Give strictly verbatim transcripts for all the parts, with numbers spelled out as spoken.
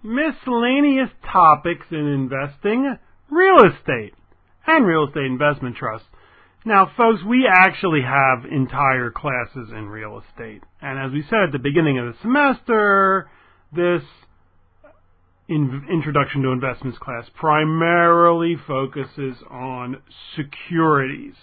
miscellaneous topics in investing, real estate, and real estate investment trusts. Now, folks, we actually have entire classes in real estate. And as we said at the beginning of the semester, this in Introduction to Investments class primarily focuses on securities.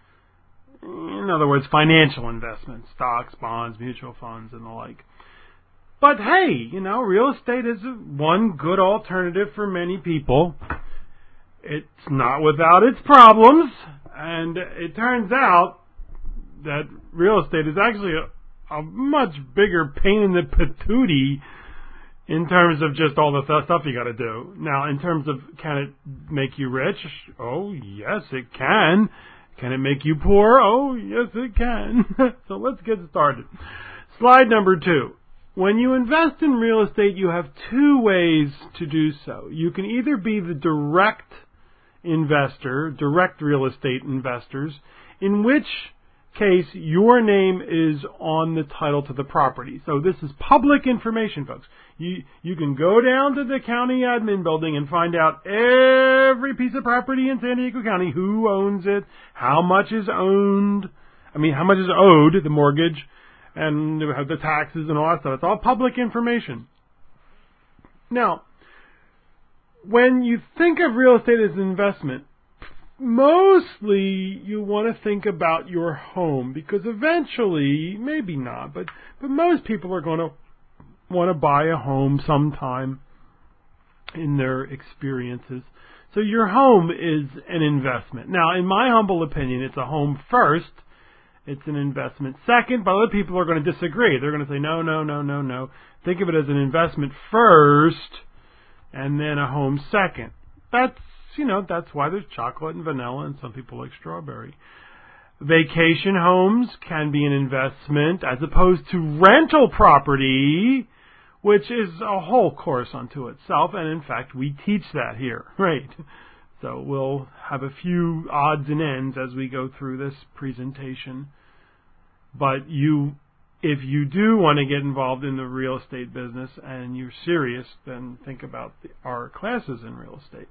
In other words, financial investments, stocks, bonds, mutual funds, and the like. But hey, you know, real estate is one good alternative for many people. It's not without its problems, and it turns out that real estate is actually a, a much bigger pain in the patootie in terms of just all the th- stuff you got to do. Now, in terms of can it make you rich? Oh, yes, it can. Can it make you poor? Oh, yes, it can. So let's get started. Slide number two. When you invest in real estate, you have two ways to do so. You can either be the direct investor, direct real estate investors, in which case your name is on the title to the property. So this is public information, folks. You you can go down to the county admin building and find out every piece of property in San Diego County, who owns it, how much is owned, I mean, how much is owed, the mortgage, and the taxes and all that stuff. It's all public information. Now, when you think of real estate as an investment, mostly you want to think about your home, because eventually, maybe not, but, but most people are going to want to buy a home sometime in their experiences. So your home is an investment. Now, in my humble opinion, it's a home first. It's an investment second, but other people are going to disagree. They're going to say, no, no, no, no, no. Think of it as an investment first and then a home second. That's, you know, that's why there's chocolate and vanilla and some people like strawberry. Vacation homes can be an investment as opposed to rental property, which is a whole course unto itself. And in fact, we teach that here, right? So we'll have a few odds and ends as we go through this presentation. But you, if you do want to get involved in the real estate business and you're serious, then think about the, our classes in real estate.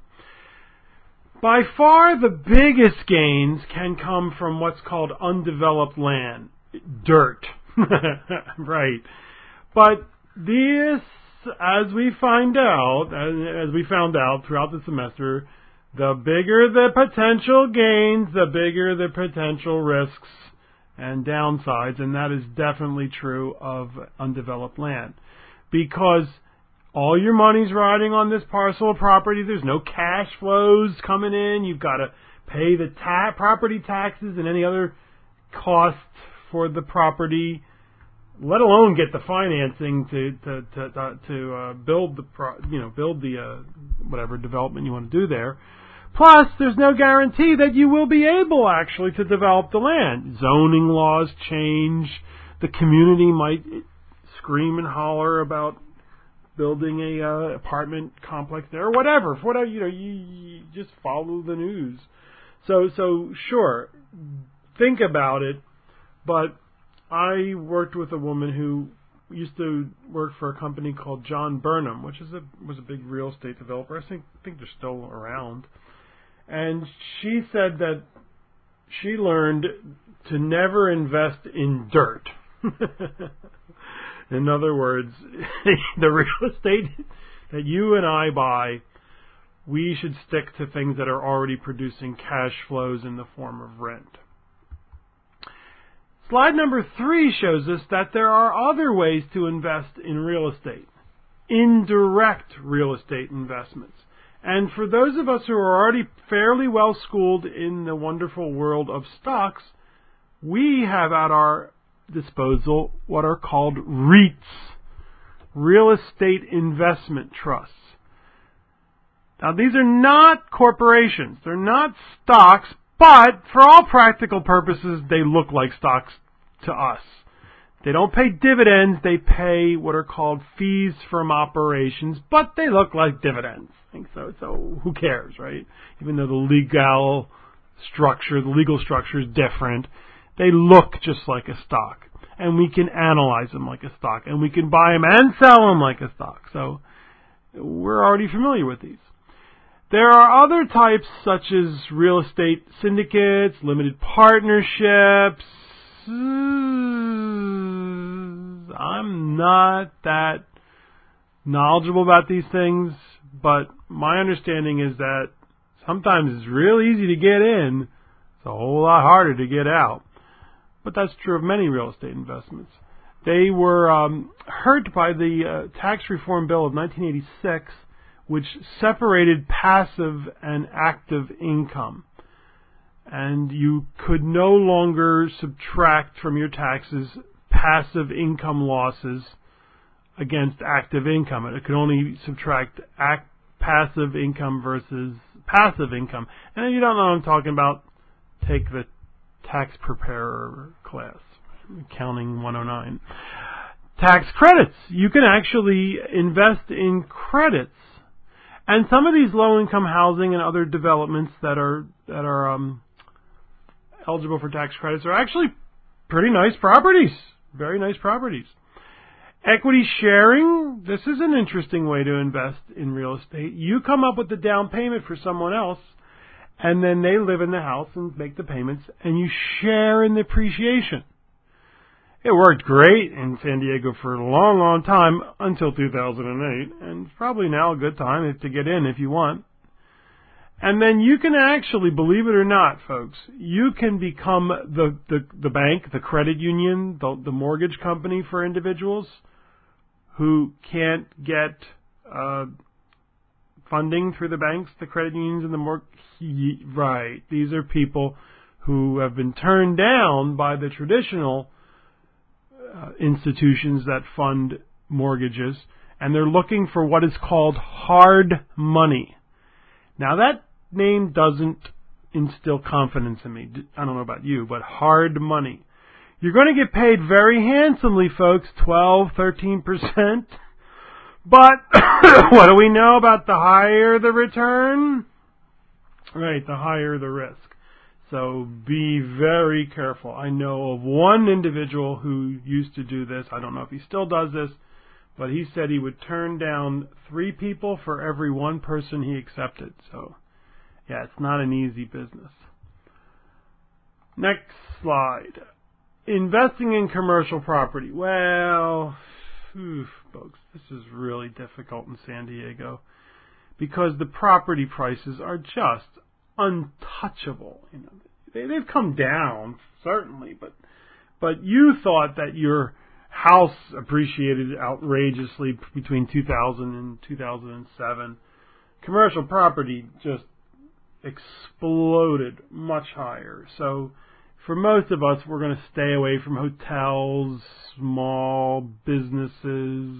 By far the biggest gains can come from what's called undeveloped land, dirt, right? But this, as we find out, as we found out throughout the semester, the bigger the potential gains, the bigger the potential risks and downsides, and that is definitely true of undeveloped land. Because all your money's riding on this parcel of property, there's no cash flows coming in, you've got to pay the ta- property taxes and any other costs for the property, let alone get the financing to to to, to, to uh, build the pro- you know build the uh, whatever development you want to do there. Plus, there's no guarantee that you will be able actually to develop the land. Zoning laws change. The community might scream and holler about building a uh, apartment complex there, or whatever. For whatever, you know, you, you just follow the news. So, so sure, think about it. But I worked with a woman who used to work for a company called John Burnham, which is a was a big real estate developer. I think I think they're still around. And she said that she learned to never invest in dirt. In other words, the real estate that you and I buy, we should stick to things that are already producing cash flows in the form of rent. Slide number three shows us that there are other ways to invest in real estate. Indirect real estate investments. And for those of us who are already fairly well schooled in the wonderful world of stocks, we have at our disposal what are called REITs, real estate investment trusts. Now, these are not corporations. They're not stocks, but for all practical purposes, they look like stocks to us. They don't pay dividends. They pay what are called fees from operations, but they look like dividends. I think so. So who cares, right? Even though the legal structure, the legal structure is different, they look just like a stock. And we can analyze them like a stock. And we can buy them and sell them like a stock. So We're already familiar with these. There are other types such as real estate syndicates, limited partnerships. I'm not that knowledgeable about these things, but my understanding is that sometimes it's real easy to get in. It's a whole lot harder to get out. But that's true of many real estate investments. They were um, hurt by the uh, Tax Reform Bill of nineteen eighty-six, which separated passive and active income. And you could no longer subtract from your taxes passive income losses against active income. It could only subtract act, passive income versus passive income. And if you don't know what I'm talking about, take the tax preparer class, Accounting one oh nine. Tax credits. You can actually invest in credits. And some of these low-income housing and other developments that are that are um, eligible for tax credits are actually pretty nice properties. Very nice properties. Equity sharing. This is an interesting way to invest in real estate. You come up with the down payment for someone else, and then they live in the house and make the payments, and you share in the appreciation. It worked great in San Diego for a long, long time until two thousand eight, and it's probably now a good time to get in if you want. And then you can actually, believe it or not, folks, you can become the, the, the bank, the credit union, the, the mortgage company for individuals who can't get uh, funding through the banks, the credit unions, and the mortgage. Right. These are people who have been turned down by the traditional uh, institutions that fund mortgages, and they're looking for what is called hard money. Now, that name doesn't instill confidence in me. I don't know about you, but hard money. You're going to get paid very handsomely, folks, twelve, thirteen percent. But what do we know about the higher the return? Right, the higher the risk. So be very careful. I know of one individual who used to do this. I don't know if he still does this, but he said he would turn down three people for every one person he accepted. So, yeah, it's not an easy business. Next slide. Investing in commercial property. Well, oof, folks, this is really difficult in San Diego because the property prices are just untouchable. You know, they, they've come down certainly, but but you thought that your house appreciated outrageously between two thousand and two thousand seven. Commercial property just exploded much higher. So for most of us, we're going to stay away from hotels, small businesses,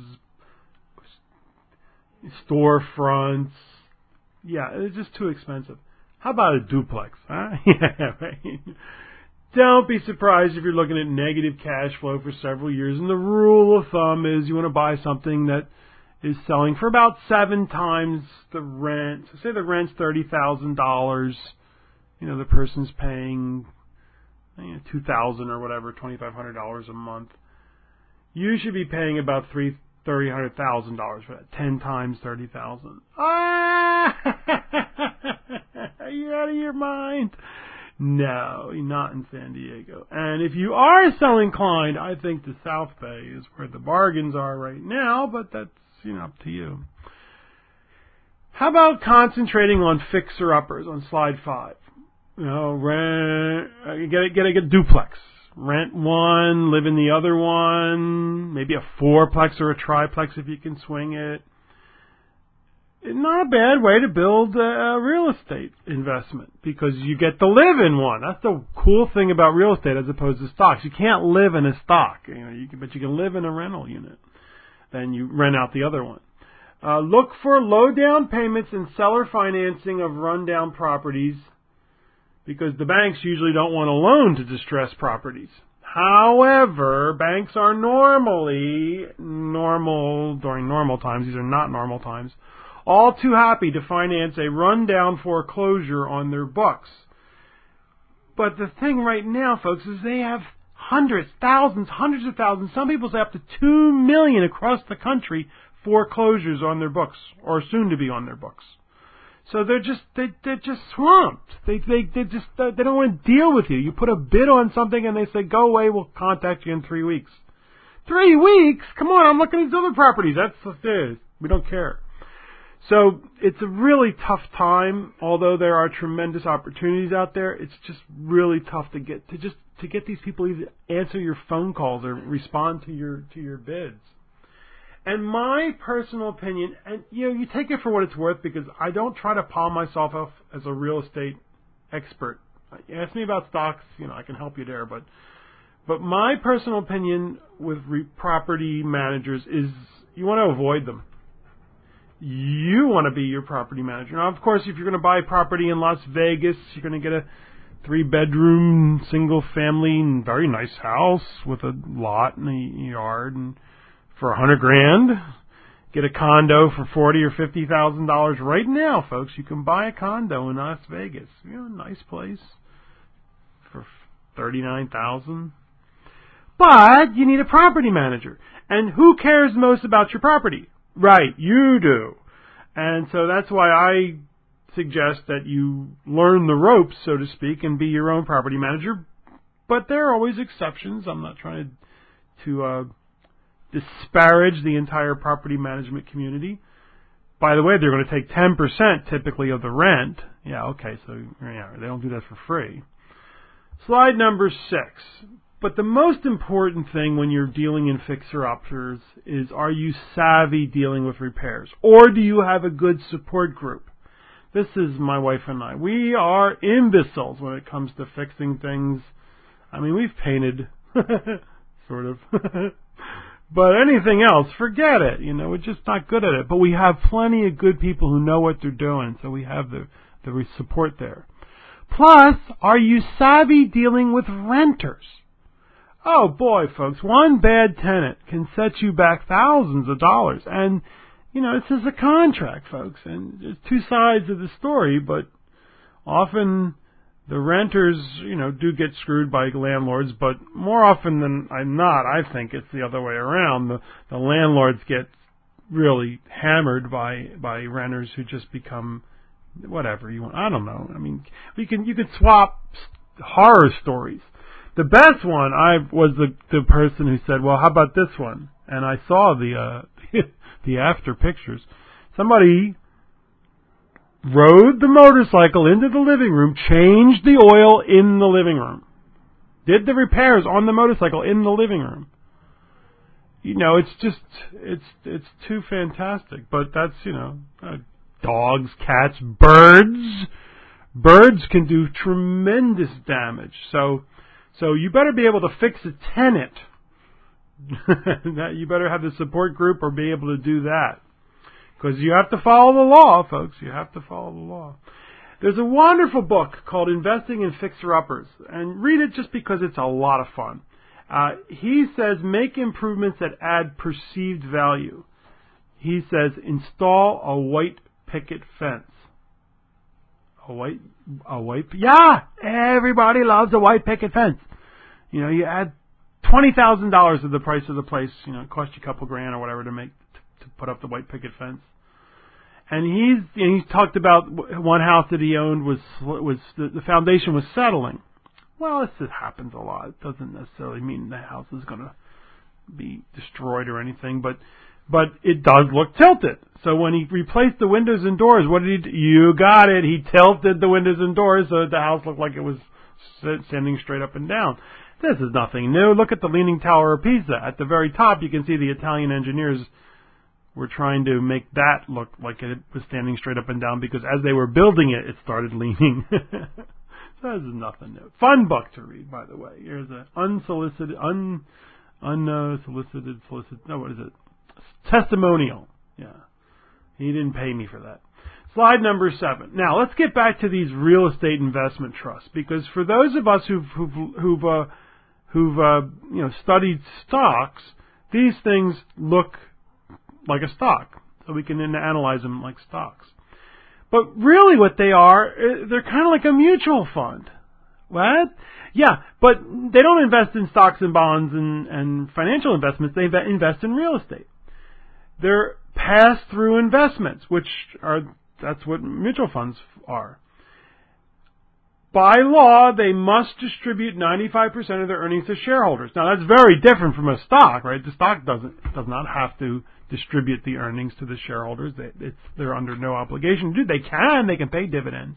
storefronts. Yeah, it's just too expensive. How about a duplex? Huh? Yeah, right. Don't be surprised if you're looking at negative cash flow for several years. And the rule of thumb is you want to buy something that is selling for about seven times the rent. So say the rent's thirty thousand dollars. You know, the person's paying you know, two thousand dollars or whatever, twenty-five hundred dollars a month. You should be paying about three thirty hundred thousand dollars for that. Ten times thirty thousand. Ah! Are you out of your mind? No, not in San Diego. And if you are so inclined, I think the South Bay is where the bargains are right now, but that's, you know, up to you. How about concentrating on fixer-uppers on slide five? You know, rent, you gotta, gotta get a duplex. Rent one, live in the other one, maybe a fourplex or a triplex if you can swing it. Not a bad way to build a real estate investment because you get to live in one. That's the cool thing about real estate as opposed to stocks. You can't live in a stock, you know, you can, but you can live in a rental unit. Then you rent out the other one. Uh, look for low down payments and seller financing of rundown properties because the banks usually don't want a loan to distress properties. However, banks are normally normal during normal times. These are not normal times. All too happy to finance a rundown foreclosure on their books. But the thing right now, folks, is they have hundreds, thousands, hundreds of thousands, some people say up to two million across the country foreclosures on their books or soon to be on their books. So they're just they they're just swamped. They they they just they don't want to deal with you. You put a bid on something and they say go away. We'll contact you in three weeks. Three weeks? Come on! I'm looking at these other properties. That's what it is. We don't care. So it's a really tough time. Although there are tremendous opportunities out there, it's just really tough to get to just to get these people to answer your phone calls or respond to your to your bids. And my personal opinion, and you know, you take it for what it's worth, because I don't try to palm myself off as a real estate expert. You ask me about stocks, you know, I can help you there, but but my personal opinion with re- property managers is you want to avoid them. You want to be your property manager. Now, of course, if you're going to buy property in Las Vegas, you're going to get a three-bedroom, single-family, very nice house with a lot and a yard, and for a hundred grand, get a condo for forty or fifty thousand dollars right now, folks. You can buy a condo in Las Vegas. You know, nice place for thirty-nine thousand. But you need a property manager, and who cares most about your property? Right, you do. And so that's why I suggest that you learn the ropes, so to speak, and be your own property manager. But there are always exceptions. I'm not trying to. to uh, disparage the entire property management community. By the way, they're going to take ten percent typically of the rent. Yeah, okay, so yeah, they don't do that for free. Slide number six. But the most important thing when you're dealing in fixer-uppers is, are you savvy dealing with repairs? Or do you have a good support group? This is my wife and I. We are imbeciles when it comes to fixing things. I mean, we've painted, sort of. But anything else, forget it. You know, we're just not good at it. But we have plenty of good people who know what they're doing, so we have the, the support there. Plus, are you savvy dealing with renters? Oh boy, folks, one bad tenant can set you back thousands of dollars. And, you know, this is a contract, folks, and there's two sides of the story, but often the renters, you know, do get screwed by landlords, but more often than not, I think it's the other way around. The, the landlords get really hammered by, by renters who just become whatever you want. I don't know. I mean, we can you could swap horror stories. The best one I was the the person who said, "Well, how about this one?" And I saw the uh, the after pictures. Somebody rode the motorcycle into the living room, changed the oil in the living room, did the repairs on the motorcycle in the living room. You know, it's just, it's it's too fantastic. But that's, you know, uh, dogs, cats, birds. Birds can do tremendous damage. So, so you better be able to fix a tenant. That you better have the support group or be able to do that. Because you have to follow the law, folks. You have to follow the law. There's a wonderful book called Investing in Fixer-Uppers. And read it just because it's a lot of fun. Uh, he says, make improvements that add perceived value. He says, install a white picket fence. A white, a white, yeah, everybody loves a white picket fence. You know, you add twenty thousand dollars to the price of the place. You know, it costs you a couple grand or whatever to make, to put up the white picket fence. And he's, and he's talked about one house that he owned was, was, the, the foundation was settling. Well, this just happens a lot. It doesn't necessarily mean the house is going to be destroyed or anything, but but it does look tilted. So when he replaced the windows and doors, what did he do? You got it. He tilted the windows and doors so that the house looked like it was standing straight up and down. This is nothing new. Look at the Leaning Tower of Pisa. At the very top, you can see the Italian engineers were trying to make that look like it was standing straight up and down because as they were building it, it started leaning. So this is nothing new. Fun book to read, by the way. Here's an unsolicited, un, unsolicited, solicited, no, what is it? Testimonial. Yeah. He didn't pay me for that. Slide number seven. Now, let's get back to these real estate investment trusts, because for those of us who've, who've, who've, uh, who've uh, you know, studied stocks, these things look like a stock. So we can analyze them like stocks. But really what they are, they're kind of like a mutual fund. What? Yeah, but they don't invest in stocks and bonds and, and financial investments. They invest in real estate. They're pass-through investments, which are, that's what mutual funds are. By law, they must distribute ninety-five percent of their earnings to shareholders. Now, that's very different from a stock, right? The stock doesn't does not have to distribute the earnings to the shareholders. They, it's, they're under no obligation to do. They can. They can pay dividends.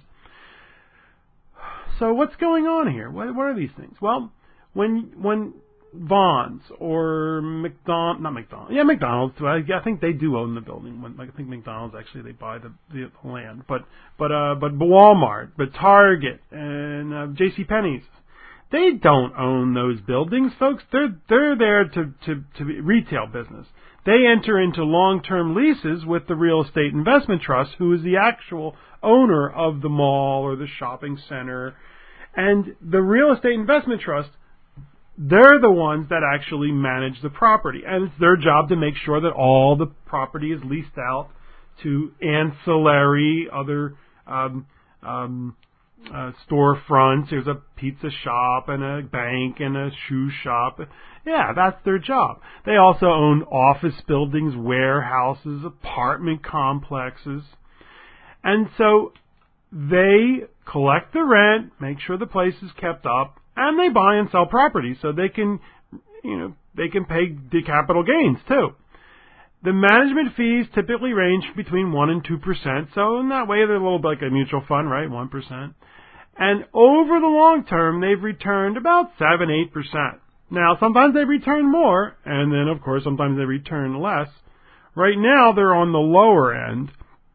So what's going on here? What, what are these things? Well, when when Vons or McDonald, not McDonald's, yeah, McDonald's. I, I think they do own the building. When, I think McDonald's actually they buy the, the land, but but uh, but Walmart, but Target and uh, J C Penney's, they don't own those buildings, folks. They're they're there to to to be retail business. They enter into long-term leases with the real estate investment trust, who is the actual owner of the mall or the shopping center, and the real estate investment trust. They're the ones that actually manage the property, and it's their job to make sure that all the property is leased out to ancillary other um, um, uh, storefronts. There's a pizza shop and a bank and a shoe shop. Yeah, that's their job. They also own office buildings, warehouses, apartment complexes, and so they collect the rent, make sure the place is kept up. And they buy and sell property, so they can, you know, they can pay the capital gains too. The management fees typically range between one and two percent, so in that way they're a little bit like a mutual fund, right? One percent. And over the long term, they've returned about seven, eight percent. Now, sometimes they return more, and then of course sometimes they return less. Right now, they're on the lower end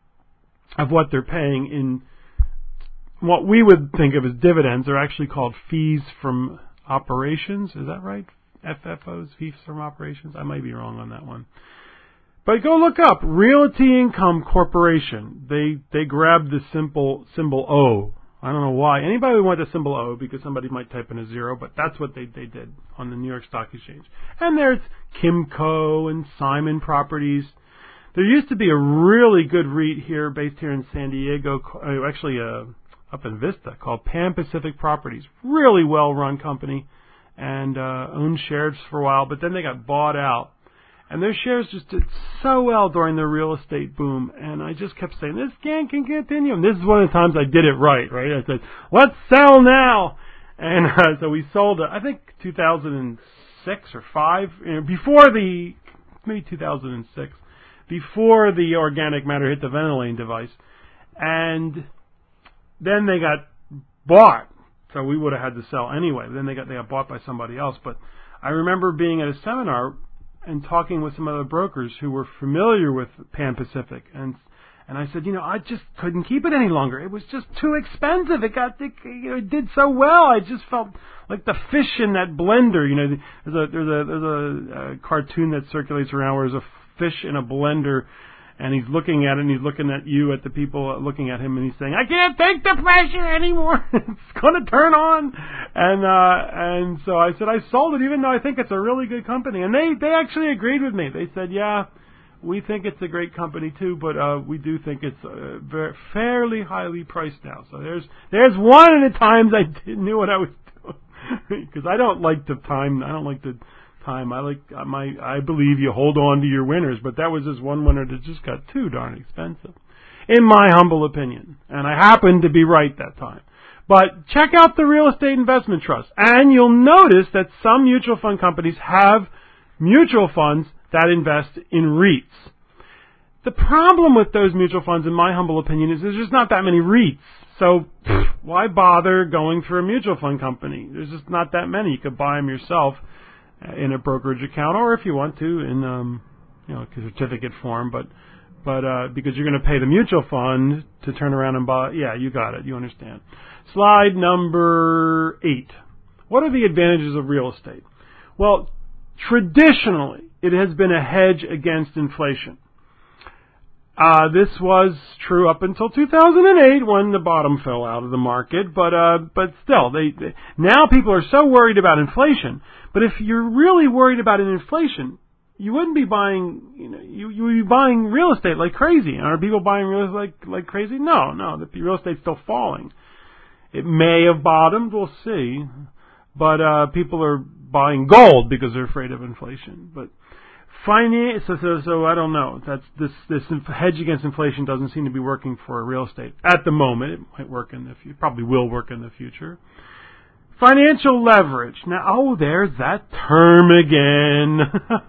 of what they're paying in. What we would think of as dividends. They're actually called fees from operations. Is that right? F F Os, fees from operations? I might be wrong on that one. But go look up Realty Income Corporation. They they grabbed the simple symbol O. I don't know why. Anybody would want the symbol O because somebody might type in a zero, but that's what they, they did on the New York Stock Exchange. And there's Kimco and Simon Properties. There used to be a really good REIT here, based here in San Diego, actually a up in Vista, called Pan Pacific Properties. Really well-run company, and uh, owned shares for a while, but then they got bought out. And their shares just did so well during the real estate boom, and I just kept saying, this can, can continue. And this is one of the times I did it right, right? I said, let's sell now! And uh, so we sold it, I think two thousand six or five, you know, before the, maybe two thousand six, before the organic matter hit the Ventilane device. And then they got bought, so we would have had to sell anyway. Then they got they got bought by somebody else. But I remember being at a seminar and talking with some other brokers who were familiar with Pan Pacific, and and I said, you know, I just couldn't keep it any longer. It was just too expensive. It got it, you know, it did so well. I just felt like the fish in that blender. You know, there's a there's a there's a, a cartoon that circulates around where there's a fish in a blender. And he's looking at it, and he's looking at you, at the people looking at him, and he's saying, I can't take the pressure anymore. It's going to turn on. And uh, and so I said, I sold it, even though I think it's a really good company. And they, they actually agreed with me. They said, yeah, we think it's a great company, too, but uh, we do think it's uh, very, fairly highly priced now. So there's there's one of the times I didn't knew what I was doing. Because I don't like the time. I don't like the... Time. I like my. I believe you hold on to your winners, but that was just one winner that just got too darn expensive, in my humble opinion. And I happened to be right that time. But check out the Real Estate Investment Trust, and you'll notice that some mutual fund companies have mutual funds that invest in REITs. The problem with those mutual funds, in my humble opinion, is there's just not that many REITs. So why bother going through a mutual fund company? There's just not that many. You could buy them yourself in a brokerage account, or if you want to, in um, you know, certificate form. But but uh, because you're going to pay the mutual fund to turn around and buy. Yeah, you got it. You understand. Slide number eight. What are the advantages of real estate? Well, traditionally, it has been a hedge against inflation. Uh, this was true up until two thousand eight when the bottom fell out of the market, but uh, but still, they, they now people are so worried about inflation. But if you're really worried about an inflation, you wouldn't be buying, you know, you you would be buying real estate like crazy. And are people buying real estate like like crazy? No, no, the real estate's still falling. It may have bottomed, we'll see, but uh, people are buying gold because they're afraid of inflation. But Finance, so, so, so I don't know. That's this this hedge against inflation doesn't seem to be working for real estate at the moment. It might work in the future. Probably will work in the future. Financial leverage. Now, oh, there's that term again.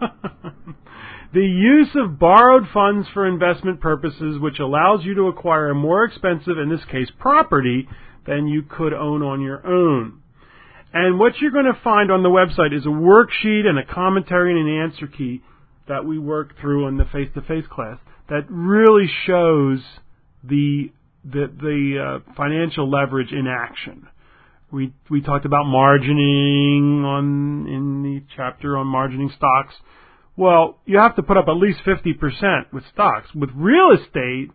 The use of borrowed funds for investment purposes, which allows you to acquire a more expensive, in this case, property than you could own on your own. And what you're going to find on the website is a worksheet and a commentary and an answer key that we worked through on the face-to-face class that really shows the the, the uh, financial leverage in action. We we talked about margining on in the chapter on margining stocks. Well, you have to put up at least fifty percent with stocks. With real estate,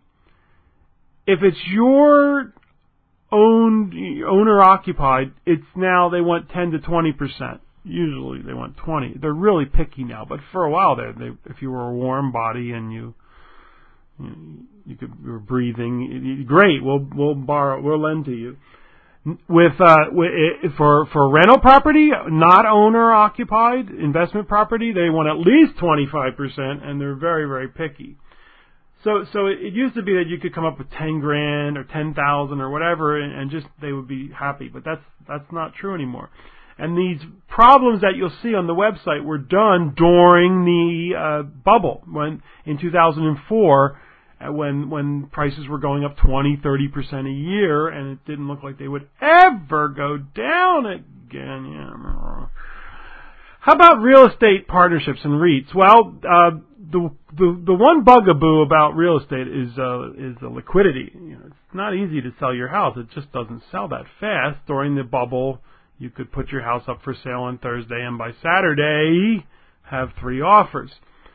if it's your owned, owner-occupied, it's now they want ten to twenty percent. Usually they want twenty. They're really picky now, but for a while there, they, if you were a warm body and you you, you could you were breathing, great. We'll we'll borrow, we'll lend to you. With uh, for for rental property, not owner occupied investment property, they want at least twenty-five percent, and they're very very picky. So so it used to be that you could come up with ten grand or ten thousand or whatever, and, and just they would be happy. But that's that's not true anymore. And these problems that you'll see on the website were done during the uh, bubble when in two thousand four. When when prices were going up twenty, thirty percent a year, and it didn't look like they would ever go down again. Yeah. How about real estate partnerships and REITs? Well, uh, the the the one bugaboo about real estate is uh, is the liquidity. You know, it's not easy to sell your house. It just doesn't sell that fast. During the bubble, you could put your house up for sale on Thursday, and by Saturday, have three offers.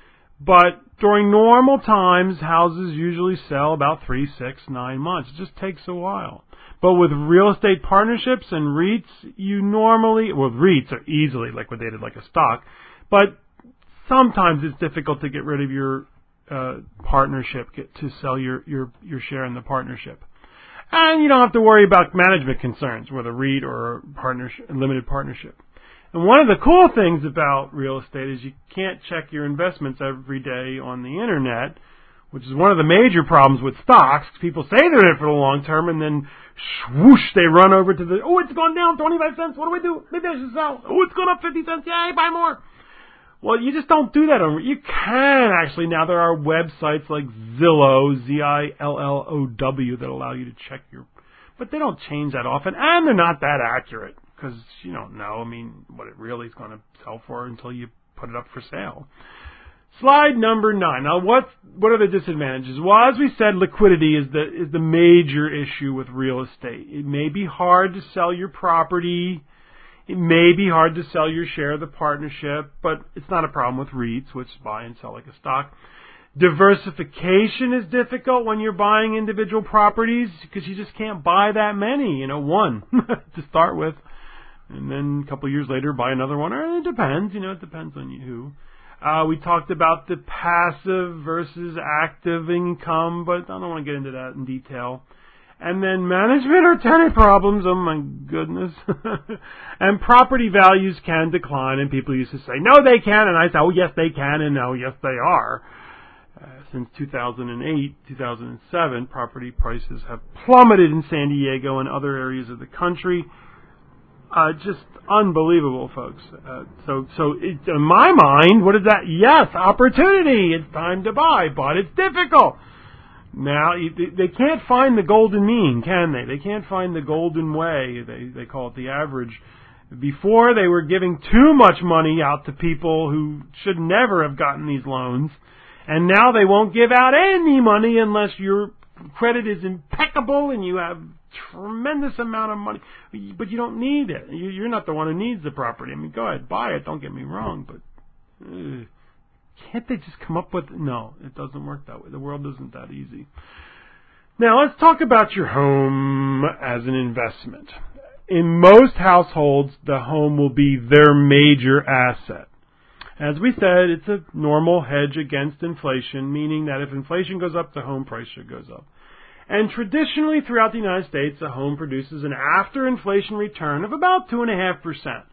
But during normal times, houses usually sell about three, six, nine months. It just takes a while. But with real estate partnerships and REITs, you normally, well, REITs are easily liquidated like a stock, but sometimes it's difficult to get rid of your uh, partnership, get to sell your, your, your share in the partnership. And you don't have to worry about management concerns with a REIT or a partnership, limited partnership. And one of the cool things about real estate is you can't check your investments every day on the internet, which is one of the major problems with stocks. People say they're in it for the long term, and then swoosh, they run over to the, oh, it's gone down twenty-five cents. What do I do? Maybe I should sell. Oh, it's gone up fifty cents. Yay, buy more. Well, you just don't do that. On, you can actually now. There are websites like Zillow, Z I L L O W, that allow you to check your, but they don't change that often, and they're not that accurate. Because you don't know, I mean, what it really is going to sell for until you put it up for sale. Slide number nine. Now, what what are the disadvantages? Well, as we said, liquidity is the is the major issue with real estate. It may be hard to sell your property. It may be hard to sell your share of the partnership, but it's not a problem with REITs, which buy and sell like a stock. Diversification is difficult when you're buying individual properties because you just can't buy that many, you know, one to start with. And then a couple of years later, buy another one. Or it depends, you know, it depends on you who. Uh, we talked about the passive versus active income, but I don't want to get into that in detail. And then management or tenant problems, oh my goodness. And property values can decline, and people used to say, no, they can, and I say, oh, yes, they can, and no, yes, they are. Uh, since two thousand eight, two thousand seven, property prices have plummeted in San Diego and other areas of the country. Uh, just unbelievable, folks. Uh, so, so it, in my mind, what is that? Yes, opportunity. It's time to buy, but it's difficult. Now, they can't find the golden mean, can they? They can't find the golden way. They they call it the average. Before, they were giving too much money out to people who should never have gotten these loans, and now they won't give out any money unless your credit is impeccable and you have tremendous amount of money, but you don't need it. You're not the one who needs the property. I mean, go ahead, buy it. Don't get me wrong, but uh, can't they just come up with? No, it doesn't work that way. The world isn't that easy. Now let's talk about your home as an investment. In most households, the home will be their major asset. As we said, it's a normal hedge against inflation, meaning that if inflation goes up, the home price should goes up. And traditionally throughout the United States, a home produces an after-inflation return of about two point five percent.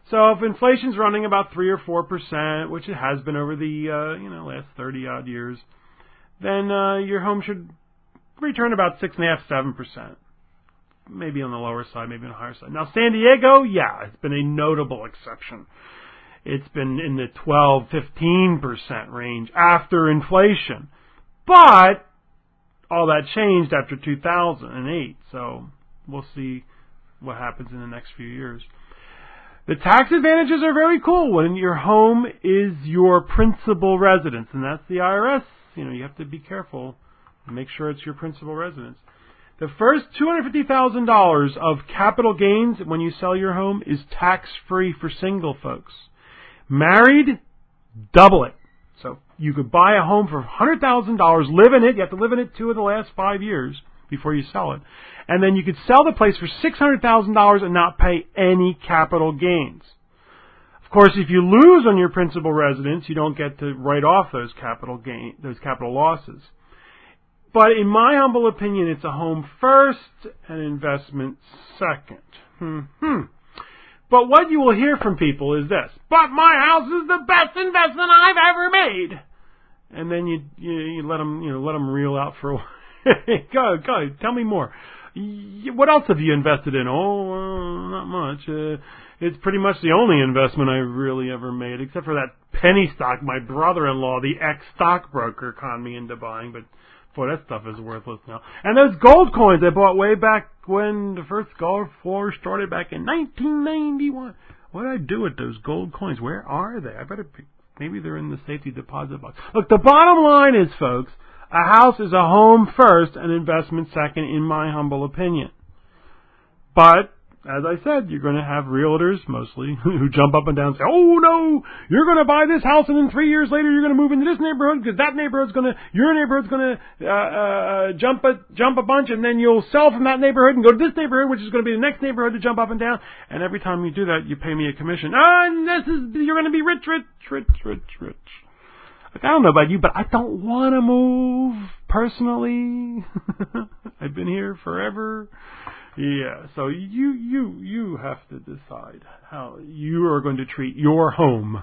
So if inflation's running about three or four percent, which it has been over the uh, you know last thirty odd years, then uh, your home should return about six and a half, seven percent. Maybe on the lower side, maybe on the higher side. Now San Diego, yeah, it's been a notable exception. It's been in the twelve, fifteen percent range after inflation, but all that changed after two thousand eight. So we'll see what happens in the next few years. The tax advantages are very cool when your home is your principal residence, and that's the I R S. You know, you have to be careful and make sure it's your principal residence. The first two hundred fifty thousand dollars of capital gains when you sell your home is tax-free for single folks. Married, double it. So you could buy a home for one hundred thousand dollars, live in it. You have to live in it two of the last five years before you sell it. And then you could sell the place for six hundred thousand dollars and not pay any capital gains. Of course, if you lose on your principal residence, you don't get to write off those capital gain, those capital losses. But in my humble opinion, it's a home first and investment second. Hmm. But what you will hear from people is this: "But my house is the best investment I've ever made." And then you you, you let them you know let them reel out for a while. go go tell me more. What else have you invested in? Oh, uh, not much. Uh, it's pretty much the only investment I really ever made, except for that penny stock my brother-in-law, the ex-stockbroker, conned me into buying. But boy, that stuff is worthless now. And those gold coins I bought way back when the first Gulf War started back in nineteen ninety-one. What did I do with those gold coins? Where are they? I better pick, maybe they're in the safety deposit box. Look, the bottom line is, folks, a house is a home first and investment second, in my humble opinion. But, as I said, you're going to have realtors, mostly, who jump up and down and say, "Oh, no, you're going to buy this house, and then three years later you're going to move into this neighborhood, because that neighborhood's going to, your neighborhood's going to uh, uh, jump a jump a bunch, and then you'll sell from that neighborhood and go to this neighborhood, which is going to be the next neighborhood to jump up and down. And every time you do that, you pay me a commission. Ah, and this is, you're going to be rich, rich, rich, rich, rich." Like, I don't know about you, but I don't want to move, personally. I've been here forever. Yeah, so you you you have to decide how you are going to treat your home.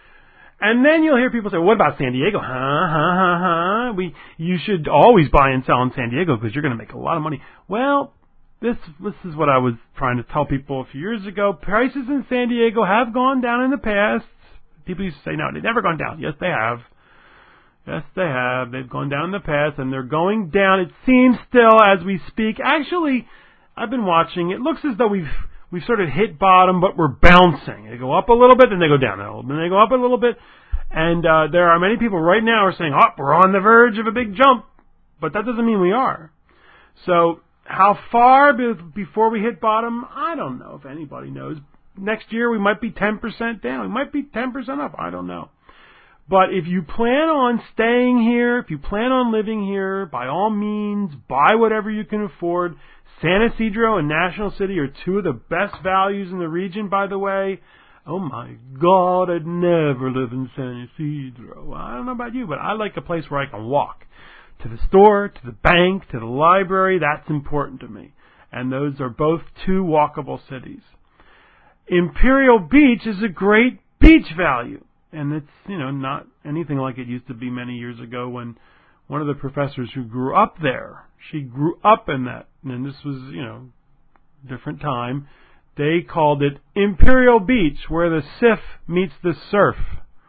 And then you'll hear people say, "What about San Diego?" Huh, huh, huh, huh. We, you should always buy and sell in San Diego because you're going to make a lot of money. Well, this this is what I was trying to tell people a few years ago. Prices in San Diego have gone down in the past. People used to say, "No, they've never gone down." Yes, they have. Yes, they have. They've gone down in the past, and they're going down, it seems, still as we speak. Actually, I've been watching. It looks as though we've we've sort of hit bottom, but we're bouncing. They go up a little bit, then they go down a little bit, then they go up a little bit. And uh, there are many people right now who are saying, "Oh, we're on the verge of a big jump," but that doesn't mean we are. So how far be- before we hit bottom? I don't know if anybody knows. Next year we might be ten percent down. We might be ten percent up. I don't know. But if you plan on staying here, if you plan on living here, by all means, buy whatever you can afford. San Ysidro and National City are two of the best values in the region, by the way. Oh my God, I'd never live in San Ysidro. I don't know about you, but I like a place where I can walk to the store, to the bank, to the library. That's important to me. And those are both two walkable cities. Imperial Beach is a great beach value. And it's, you know, not anything like it used to be many years ago when one of the professors who grew up there, she grew up in that, and this was, you know, different time. They called it Imperial Beach, where the S I F meets the surf.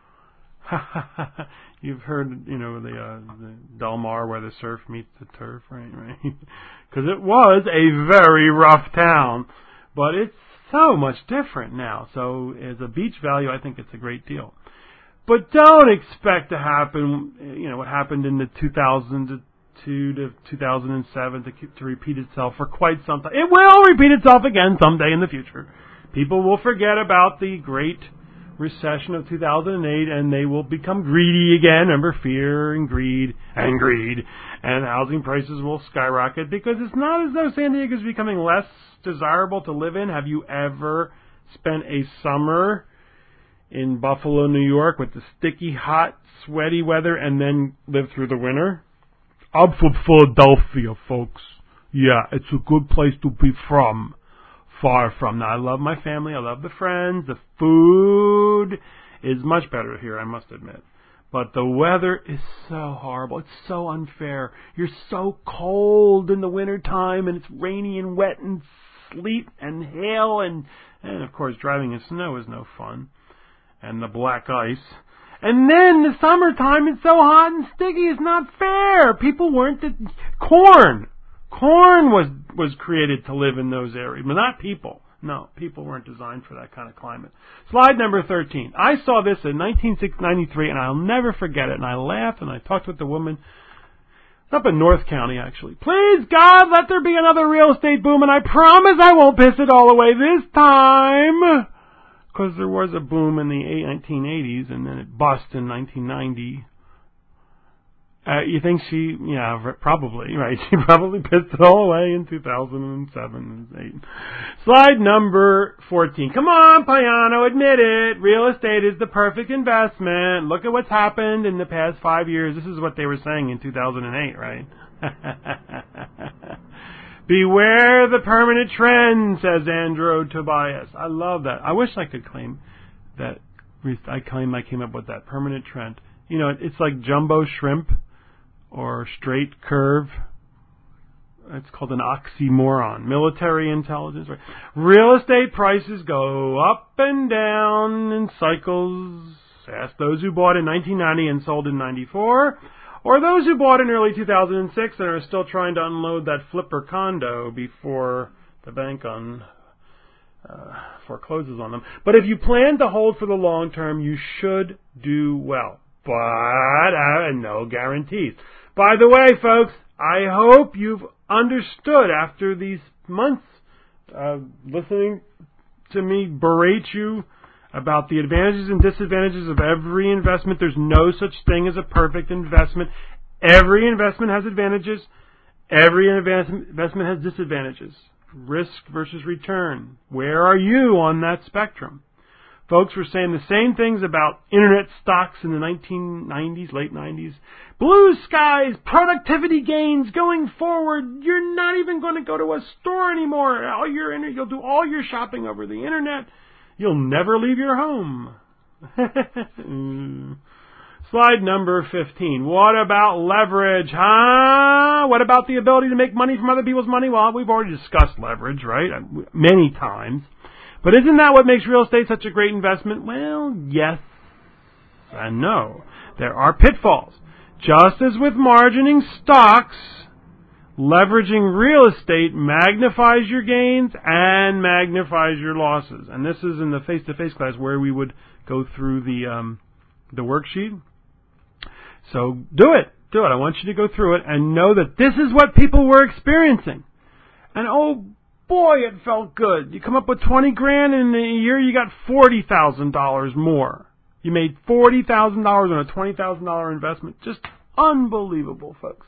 You've heard, you know, the, uh, the Del Mar, where the surf meets the turf, right? Right? Because it was a very rough town, but it's so much different now. So as a beach value, I think it's a great deal. But don't expect to happen, you know, what happened in the two thousand two to two thousand seven to, to repeat itself for quite some time. It will repeat itself again someday in the future. People will forget about the great recession of two thousand eight, and they will become greedy again. Remember, fear and greed and greed. And housing prices will skyrocket because it's not as though San Diego is becoming less desirable to live in. Have you ever spent a summer in Buffalo, New York, with the sticky, hot, sweaty weather, and then live through the winter? I'm from Philadelphia, folks. Yeah, it's a good place to be from. Far from that. I love my family. I love the friends. The food is much better here, I must admit. But the weather is so horrible. It's so unfair. You're so cold in the wintertime, and it's rainy and wet and sleet and hail, and, and of course driving in snow is no fun. And the black ice. And then the summertime, it's so hot and sticky. It's not fair. People weren't the corn. Corn was was created to live in those areas, but not people. No, people weren't designed for that kind of climate. Slide number thirteen. I saw this in nineteen ninety-three, and I'll never forget it. And I laughed, and I talked with the woman up in North County, actually. Please, God, let there be another real estate boom, and I promise I won't piss it all away this time. Because there was a boom in the nineteen eighties, and then it bust in nineteen ninety. Uh, you think she, yeah, probably, right. She probably pissed it all away in two thousand seven and eight. Slide number fourteen. Come on, Payano, admit it. Real estate is the perfect investment. Look at what's happened in the past five years. This is what they were saying in two thousand eight, right? Beware the permanent trend, says Andrew Tobias. I love that. I wish I could claim that. I claim I came up with that permanent trend. You know, it's like jumbo shrimp or straight curve. It's called an oxymoron. Military intelligence. Right? Real estate prices go up and down in cycles. Ask those who bought in nineteen ninety and sold in ninety-four, or those who bought in early two thousand six and are still trying to unload that flipper condo before the bank on uh, forecloses on them. But if you plan to hold for the long term, you should do well. But uh, no guarantees. By the way, folks, I hope you've understood after these months uh, listening to me berate you about the advantages and disadvantages of every investment. There's no such thing as a perfect investment. Every investment has advantages. Every investment has disadvantages. Risk versus return. Where are you on that spectrum? Folks were saying the same things about internet stocks in the nineteen nineties, late nineties. Blue skies, productivity gains going forward. You're not even going to go to a store anymore. All your inter- you'll do all your shopping over the internet. You'll never leave your home. Slide number fifteen. What about leverage, huh? What about the ability to make money from other people's money? Well, we've already discussed leverage, right? Many times. But isn't that what makes real estate such a great investment? Well, yes and no. There are pitfalls. Just as with margining stocks, leveraging real estate magnifies your gains and magnifies your losses. And this is in the face-to-face class where we would go through the um, the worksheet. So do it. Do it. I want you to go through it and know that this is what people were experiencing. And oh, boy, it felt good. You come up with twenty grand, and in a year you got forty thousand dollars more. You made forty thousand dollars on a twenty thousand dollars investment. Just unbelievable, folks.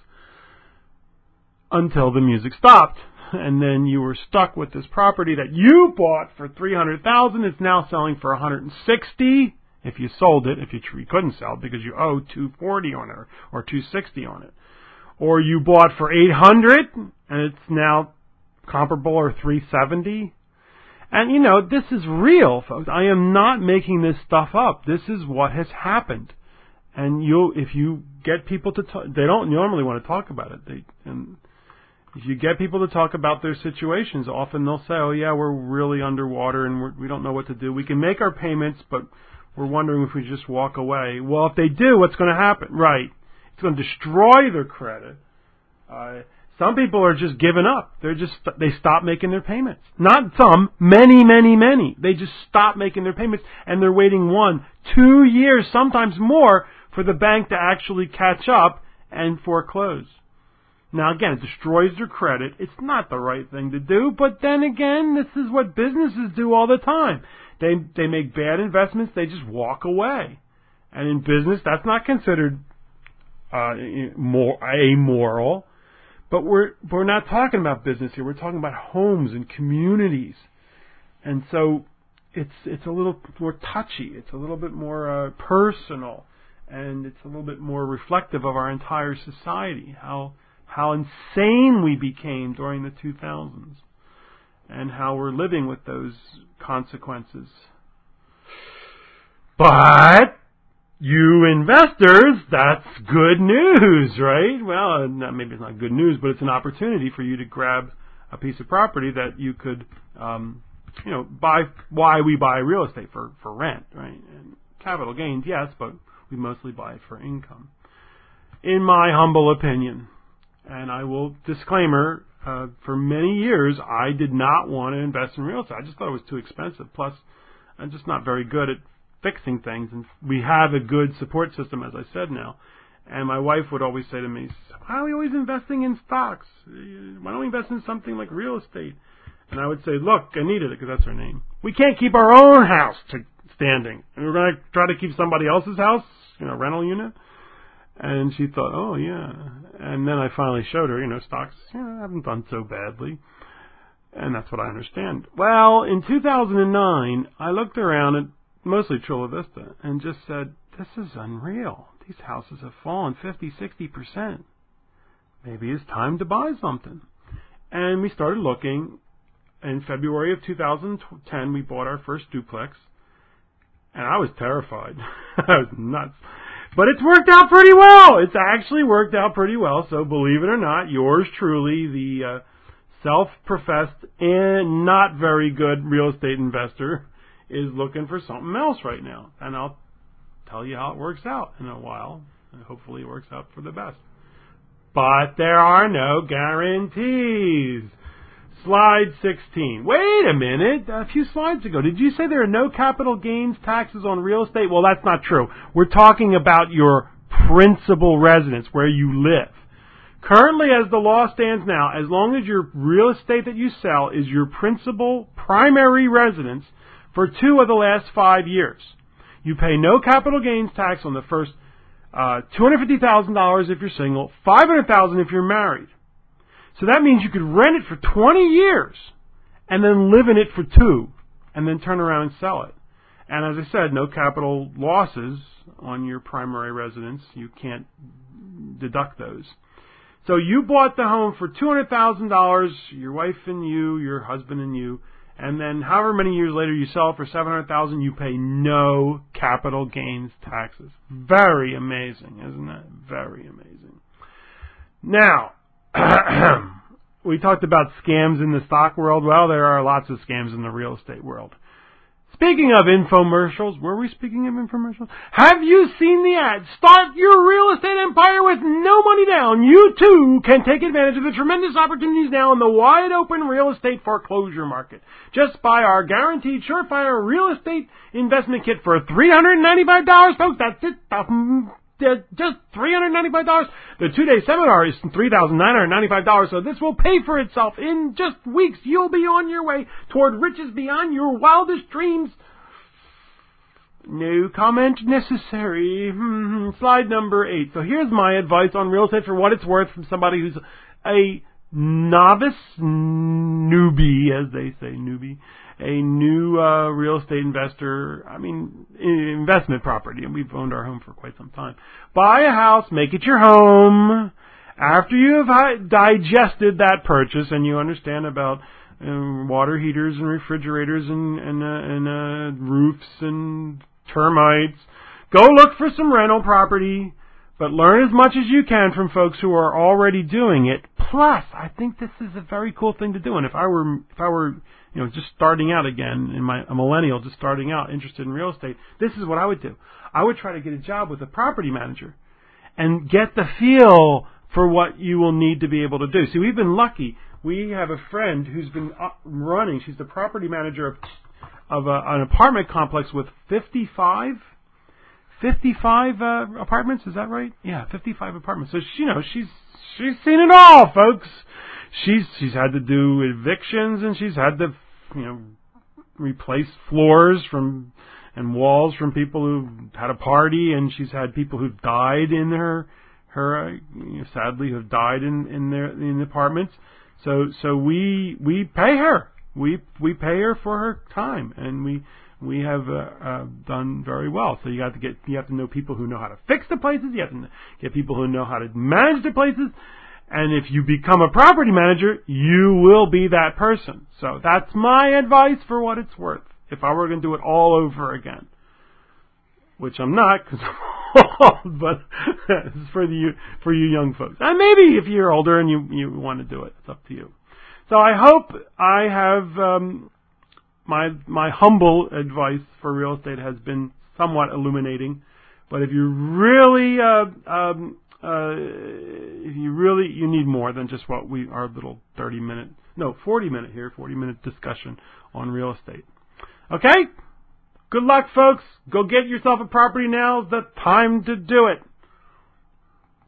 Until the music stopped. And then you were stuck with this property that you bought for three hundred thousand dollars. It's now selling for one hundred sixty thousand dollars if you sold it. If you, you couldn't sell it because you owe two hundred forty dollars on it or two hundred sixty dollars on it. Or you bought for eight hundred dollars and it's now comparable or three hundred seventy dollars. And, you know, this is real, folks. I am not making this stuff up. This is what has happened. And you, if you get people to talk, they don't normally want to talk about it. They, and if you get people to talk about their situations, often they'll say, oh, yeah, we're really underwater and we're, we don't know what to do. We can make our payments, but we're wondering if we just walk away. Well, if they do, what's going to happen? Right. It's going to destroy their credit. Uh, Some people are just giving up. They're just they stop making their payments. Not some, many, many, many. They just stop making their payments, and they're waiting one, two years, sometimes more, for the bank to actually catch up and foreclose. Now, again, it destroys their credit. It's not the right thing to do, but then again, this is what businesses do all the time. They they make bad investments. They just walk away, and in business, that's not considered uh, more amoral. But we're we're not talking about business here. We're talking about homes and communities, and so it's it's a little more touchy. It's a little bit more uh, personal, and it's a little bit more reflective of our entire society. How how insane we became during the two thousands, and how we're living with those consequences. But you investors, that's good news, right? Well, maybe it's not good news, but it's an opportunity for you to grab a piece of property that you could, um, you know, buy. Why we buy real estate for, for rent, right? And capital gains, yes, but we mostly buy it for income. In my humble opinion, and I will disclaimer, uh, for many years I did not want to invest in real estate. I just thought it was too expensive. Plus, I'm just not very good at fixing things, and we have a good support system, as I said now. And my wife would always say to me, why are we always investing in stocks? Why don't we invest in something like real estate? And I would say, look, Anita, because that's her name, we can't keep our own house to standing. And we're going to try to keep somebody else's house, you know, rental unit. And she thought, oh, yeah. And then I finally showed her, you know, stocks, you know, haven't done so badly. And that's what I understand. Well, in two thousand nine, I looked around at mostly Chula Vista and just said, this is unreal. These houses have fallen fifty, sixty percent. Maybe it's time to buy something. And we started looking. In February of two thousand ten, we bought our first duplex. And I was terrified. I was nuts. But it's worked out pretty well. It's actually worked out pretty well. So believe it or not, yours truly, the uh, self-professed and not very good real estate investor, is looking for something else right now. And I'll tell you how it works out in a while. And hopefully it works out for the best. But there are no guarantees. Slide sixteen. Wait a minute. A few slides ago, did you say there are no capital gains taxes on real estate? Well, that's not true. We're talking about your principal residence, where you live. Currently, as the law stands now, as long as your real estate that you sell is your principal primary residence for two of the last five years, you pay no capital gains tax on the first uh, two hundred fifty thousand dollars if you're single, five hundred thousand dollars if you're married. So that means you could rent it for twenty years and then live in it for two and then turn around and sell it. And as I said, no capital losses on your primary residence. You can't deduct those. So you bought the home for two hundred thousand dollars, your wife and you, your husband and you, and then however many years later you sell it for seven hundred thousand dollars, you pay no capital gains taxes. Very amazing, isn't it? Very amazing. Now, we talked about scams in the stock world. Well, there are lots of scams in the real estate world. Speaking of infomercials, were we speaking of infomercials? Have you seen the ad? Start your real estate empire with no money down. You too can take advantage of the tremendous opportunities now in the wide open real estate foreclosure market. Just buy our guaranteed surefire real estate investment kit for three hundred ninety-five dollars, folks. That's it. Just three hundred ninety-five dollars. The two-day seminar is three thousand nine hundred ninety-five dollars, so this will pay for itself. In just weeks, you'll be on your way toward riches beyond your wildest dreams. No comment necessary. Hmm, slide number eight. So here's my advice on real estate for what it's worth from somebody who's a novice, newbie, as they say, newbie. A new uh, real estate investor, I mean, investment property, and we've owned our home for quite some time. Buy a house, make it your home. After you have digested that purchase and you understand about um, water heaters and refrigerators and, and, uh, and uh, roofs and termites, go look for some rental property, but learn as much as you can from folks who are already doing it. Plus, I think this is a very cool thing to do. And if I were, if I were, you know, just starting out again, in my a millennial, just starting out, interested in real estate, this is what I would do. I would try to get a job with a property manager and get the feel for what you will need to be able to do. See, we've been lucky. We have a friend who's been running. She's the property manager of of a, an apartment complex with fifty-five, fifty-five uh, apartments. Is that right? Yeah, fifty-five apartments. So she, you know, she's she's seen it all, folks. She's she's had to do evictions, and she's had to, you know, replace floors from and walls from people who had a party, and she's had people who died in her her uh, you know, sadly have died in in their in the apartments. So so we we pay her. We we pay her for her time, and we we have uh, uh, done very well. So you got to get you have to know people who know how to fix the places. You have to get people who know how to manage the places. And if you become a property manager, you will be that person. So that's my advice for what it's worth. If I were going to do it all over again, which I'm not because I'm old, but this is for the for you young folks. And maybe if you're older and you you want to do it, it's up to you. So I hope I have um, my my humble advice for real estate has been somewhat illuminating. But if you really uh, um, uh, if you really you need more than just what we our little thirty minute no forty minute here forty minute discussion on real estate. Okay? Good luck, folks. Go get yourself a property now. It's the time to do it.